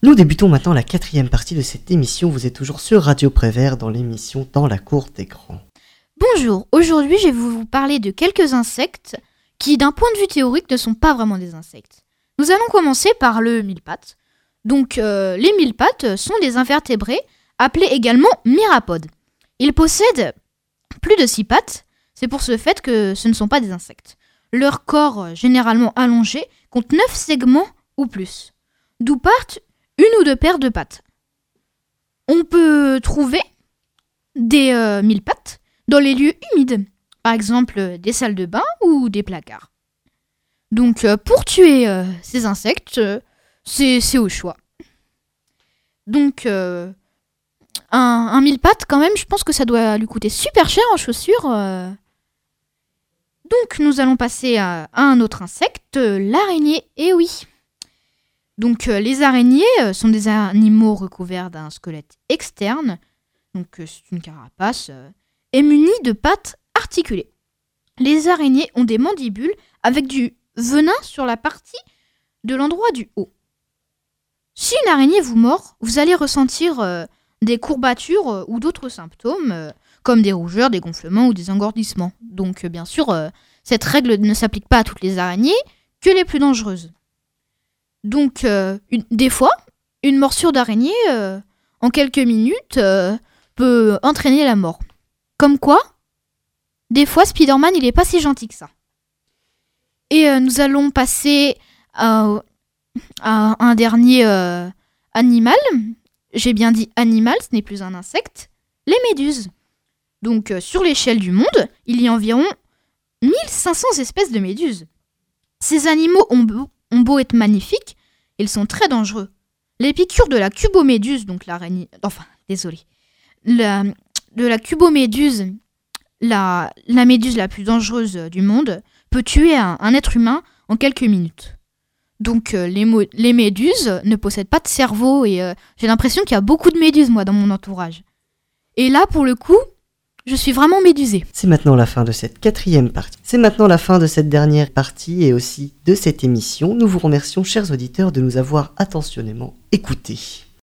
Nous débutons maintenant la 4e partie de cette émission. Vous êtes toujours sur Radio Prévert dans l'émission Dans la cour des grands. Bonjour, aujourd'hui je vais vous parler de quelques insectes qui d'un point de vue théorique ne sont pas vraiment des insectes. Nous allons commencer par le mille-pattes. Donc les mille-pattes sont des invertébrés appelés également myrapodes. Ils possèdent plus de 6 pattes, c'est pour ce fait que ce ne sont pas des insectes. Leur corps, généralement allongé, compte 9 segments ou plus, d'où partent une ou deux paires de pattes. On peut trouver des mille-pattes dans les lieux humides, par exemple des salles de bain ou des placards. Donc pour tuer ces insectes, c'est au choix. Donc un mille-pattes quand même, je pense que ça doit lui coûter super cher en chaussures. Donc nous allons passer à un autre insecte, l'araignée, et oui. Donc les araignées sont des animaux recouverts d'un squelette externe, donc c'est une carapace, et munie de pattes articulées. Les araignées ont des mandibules avec du venin sur la partie de l'endroit du haut. Si une araignée vous mord, vous allez ressentir des courbatures ou d'autres symptômes, comme des rougeurs, des gonflements ou des engourdissements. Donc bien sûr, cette règle ne s'applique pas à toutes les araignées, que les plus dangereuses. Donc des fois, une morsure d'araignée en quelques minutes peut entraîner la mort. Comme quoi, des fois Spider-Man il est pas si gentil que ça. Et nous allons passer à un dernier animal. J'ai bien dit animal, ce n'est plus un insecte. Les méduses. Donc sur l'échelle du monde, il y a environ 1500 espèces de méduses. Ces animaux ont beau être magnifiques, ils sont très dangereux. Les piqûres de la cuboméduse, donc l'araignée... Enfin, désolé. De la cuboméduse, la méduse la plus dangereuse du monde, peut tuer un être humain en quelques minutes. Donc les méduses ne possèdent pas de cerveau et j'ai l'impression qu'il y a beaucoup de méduses, moi, dans mon entourage. Et là, pour le coup, je suis vraiment médusée. C'est maintenant la fin de cette 4e partie. C'est maintenant la fin de cette dernière partie et aussi de cette émission. Nous vous remercions, chers auditeurs, de nous avoir attentionnément écoutés.